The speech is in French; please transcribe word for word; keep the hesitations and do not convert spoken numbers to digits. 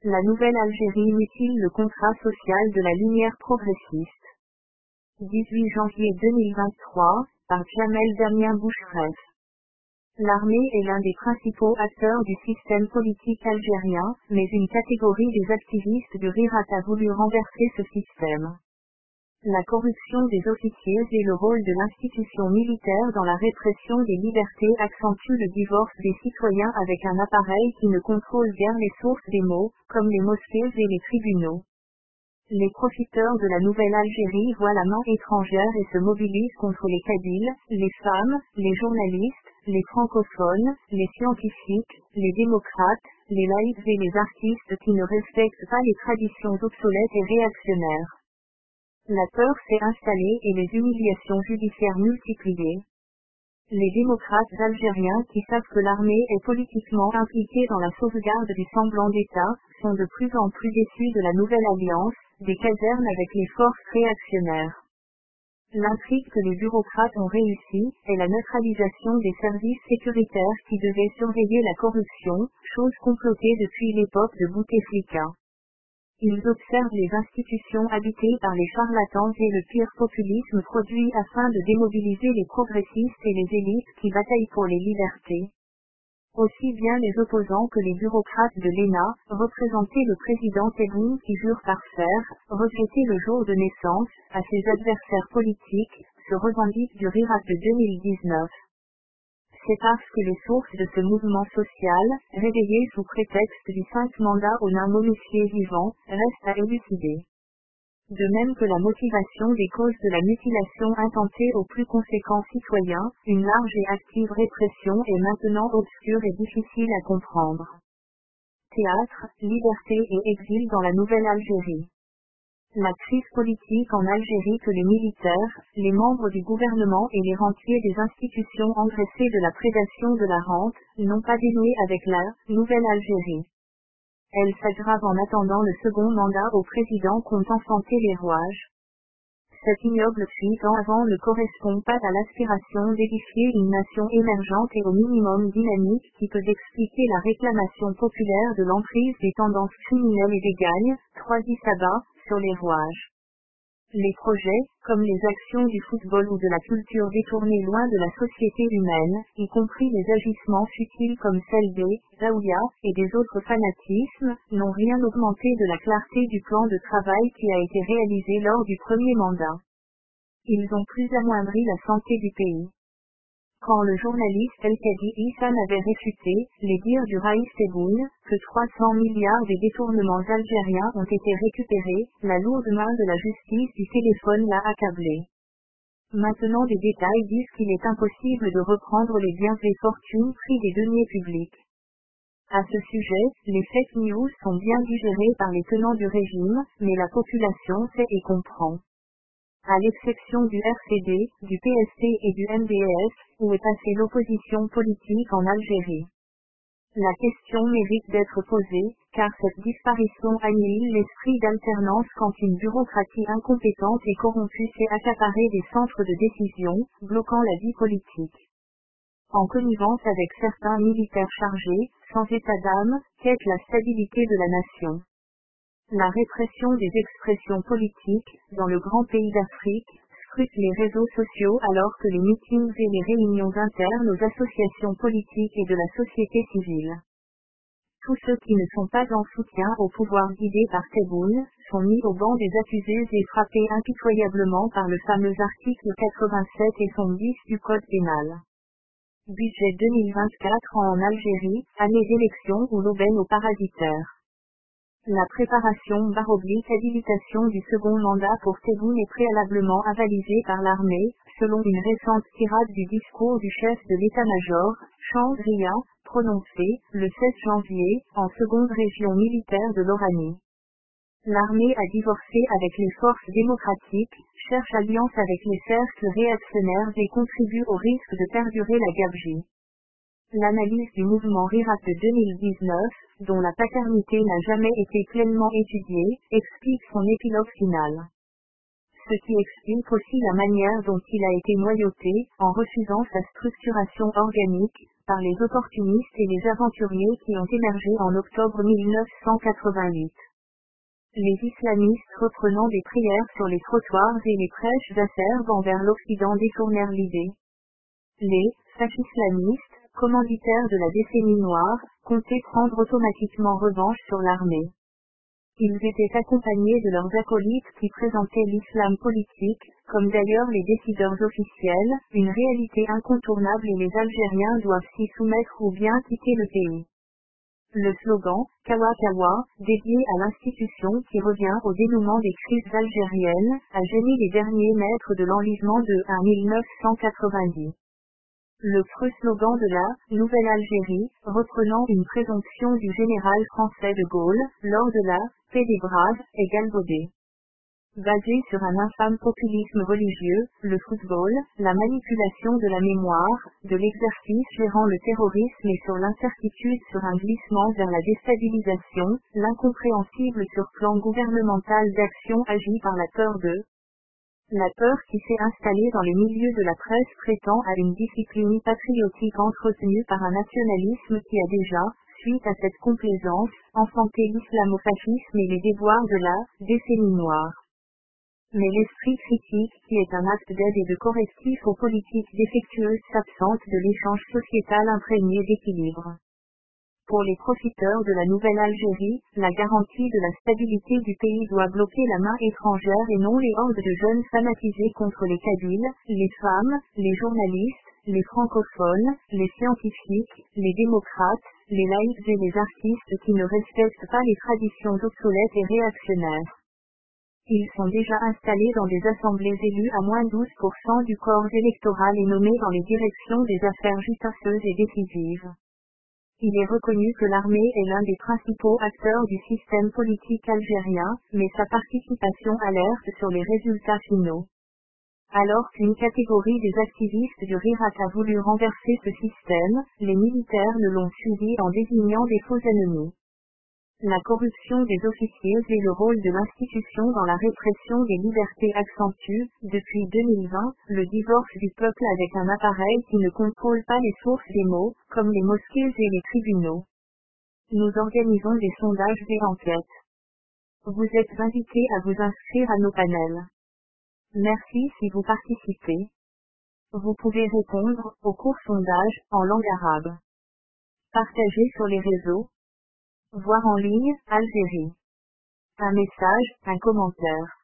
La nouvelle Algérie mutile le contrat social de la lumière progressiste. dix-huit janvier deux mille vingt-trois, par Jamel Damien Boucheref. L'armée est l'un des principaux acteurs du système politique algérien, mais une catégorie des activistes du Rirat a voulu renverser ce système. La corruption des officiers et le rôle de l'institution militaire dans la répression des libertés accentuent le divorce des citoyens avec un appareil qui ne contrôle guère les sources des maux, comme les mosquées et les tribunaux. Les profiteurs de la nouvelle Algérie voient la main étrangère et se mobilisent contre les Kabyles, les femmes, les journalistes, les francophones, les scientifiques, les démocrates, les laïcs et les artistes qui ne respectent pas les traditions obsolètes et réactionnaires. La peur s'est installée et les humiliations judiciaires multipliées. Les démocrates algériens qui savent que l'armée est politiquement impliquée dans la sauvegarde du semblant d'État, sont de plus en plus déçus de la nouvelle alliance, des casernes avec les forces réactionnaires. L'intrigue que les bureaucrates ont réussi, est la neutralisation des services sécuritaires qui devaient surveiller la corruption, chose complotée depuis l'époque de Bouteflika. Ils observent les institutions habitées par les charlatans et le pire populisme produit afin de démobiliser les progressistes et les élites qui bataillent pour les libertés. Aussi bien les opposants que les bureaucrates de l'E N A, représentaient le président Tebboune qui jure par fer, regretter le jour de naissance, à ses adversaires politiques, se revendiquent du Rirat de deux mille dix-neuf. C'est parce que les sources de ce mouvement social, réveillé sous prétexte du cinq mandat au nain momifié vivant, restent à élucider. De même que la motivation des causes de la mutilation intentée aux plus conséquents citoyens, une large et active répression est maintenant obscure et difficile à comprendre. Théâtre, liberté et exil dans la nouvelle Algérie. La crise politique en Algérie que les militaires, les membres du gouvernement et les rentiers des institutions engraissés de la prédation de la rente, n'ont pas dénoué avec la nouvelle Algérie. Elle s'aggrave en attendant le second mandat au président qu'ont enfanté les rouages. Cette ignoble fuite en avant ne correspond pas à l'aspiration d'édifier une nation émergente et au minimum dynamique qui peut expliquer la réclamation populaire de l'emprise des tendances criminelles et des gagnes, trois Sabah, sur les rouages. Les projets, comme les actions du football ou de la culture détournées loin de la société humaine, y compris les agissements futiles comme celle des Zaouïa et des autres fanatismes, n'ont rien augmenté de la clarté du plan de travail qui a été réalisé lors du premier mandat. Ils ont plus amoindri la santé du pays. Quand le journaliste El-Kadi Issan avait réfuté les dires du Raïs Tebboune, que trois cents milliards des détournements algériens ont été récupérés, la lourde main de la justice du téléphone l'a accablé. Maintenant des détails disent qu'il est impossible de reprendre les biens et fortunes pris des deniers publics. À ce sujet, les fake news sont bien digérées par les tenants du régime, mais la population sait et comprend. À l'exception du R C D, du P S C et du M D S, où est passée l'opposition politique en Algérie. La question mérite d'être posée, car cette disparition annihile l'esprit d'alternance quand une bureaucratie incompétente et corrompue s'est accaparée des centres de décision, bloquant la vie politique. En connivence avec certains militaires chargés, sans état d'âme, quête la stabilité de la nation. La répression des expressions politiques, dans le grand pays d'Afrique, scrute les réseaux sociaux alors que les meetings et les réunions internes aux associations politiques et de la société civile. Tous ceux qui ne sont pas en soutien au pouvoir guidé par Tebboune, sont mis au banc des accusés et frappés impitoyablement par le fameux article quatre-vingt-sept et dix du Code pénal. Budget deux mille vingt-quatre en Algérie, année d'élection ou l'aubaine aux parasitaires. La préparation baroblique habilitation du second mandat pour Tebboune est préalablement avalisée par l'armée, selon une récente tirade du discours du chef de l'état-major, Chandria, prononcé, le seize janvier, en seconde région militaire de l'Oranie. L'armée a divorcé avec les forces démocratiques, cherche alliance avec les cercles réactionnaires et contribue au risque de perdurer la gabegie. L'analyse du mouvement Rirat de deux mille dix-neuf, dont la paternité n'a jamais été pleinement étudiée, explique son épilogue final. Ce qui explique aussi la manière dont il a été noyauté, en refusant sa structuration organique, par les opportunistes et les aventuriers qui ont émergé en octobre mille neuf cent quatre-vingt-huit. Les islamistes reprenant des prières sur les trottoirs et les prêches acerbes envers l'Occident détournèrent l'idée. Les fascislamistes, commanditaires de la décennie noire, comptaient prendre automatiquement revanche sur l'armée. Ils étaient accompagnés de leurs acolytes qui présentaient l'islam politique, comme d'ailleurs les décideurs officiels, une réalité incontournable et les Algériens doivent s'y soumettre ou bien quitter le pays. Le slogan « Kawa Kawa », dédié à l'institution qui revient au dénouement des crises algériennes, a gêné les derniers maîtres de l'enlisement de un mille neuf cent quatre-vingt-dix. Le creux slogan de la « Nouvelle Algérie », reprenant une présomption du général français de Gaulle, lors de la « Paix des Braves », est galvaudé. Basé sur un infâme populisme religieux, le football, la manipulation de la mémoire, de l'exercice gérant le terrorisme et sur l'incertitude sur un glissement vers la déstabilisation, l'incompréhensible sur plan gouvernemental d'action agi par la peur de La peur qui s'est installée dans les milieux de la presse prétend à une discipline patriotique entretenue par un nationalisme qui a déjà, suite à cette complaisance, enfanté l'islamo-fascisme et les déboires de la décennie noire. Mais l'esprit critique qui est un acte d'aide et de correctif aux politiques défectueuses s'absente de l'échange sociétal imprégné d'équilibre. Pour les profiteurs de la Nouvelle Algérie, la garantie de la stabilité du pays doit bloquer la main étrangère et non les hordes de jeunes fanatisés contre les Kabyles, les femmes, les journalistes, les francophones, les scientifiques, les démocrates, les laïcs et les artistes qui ne respectent pas les traditions obsolètes et réactionnaires. Ils sont déjà installés dans des assemblées élues à moins douze pour cent du corps électoral et nommés dans les directions des affaires justicieuses et décisives. Il est reconnu que l'armée est l'un des principaux acteurs du système politique algérien, mais sa participation alerte sur les résultats finaux. Alors qu'une catégorie des activistes du R I R A C a voulu renverser ce système, les militaires ne l'ont suivi en désignant des faux ennemis. La corruption des officiers et le rôle de l'institution dans la répression des libertés accentuent, depuis deux mille vingt, le divorce du peuple avec un appareil qui ne contrôle pas les sources des mots, comme les mosquées et les tribunaux. Nous organisons des sondages et enquêtes. Vous êtes invités à vous inscrire à nos panels. Merci si vous participez. Vous pouvez répondre au court sondage en langue arabe. Partagez sur les réseaux. Voir en ligne, Algérie. Un message, un commentaire.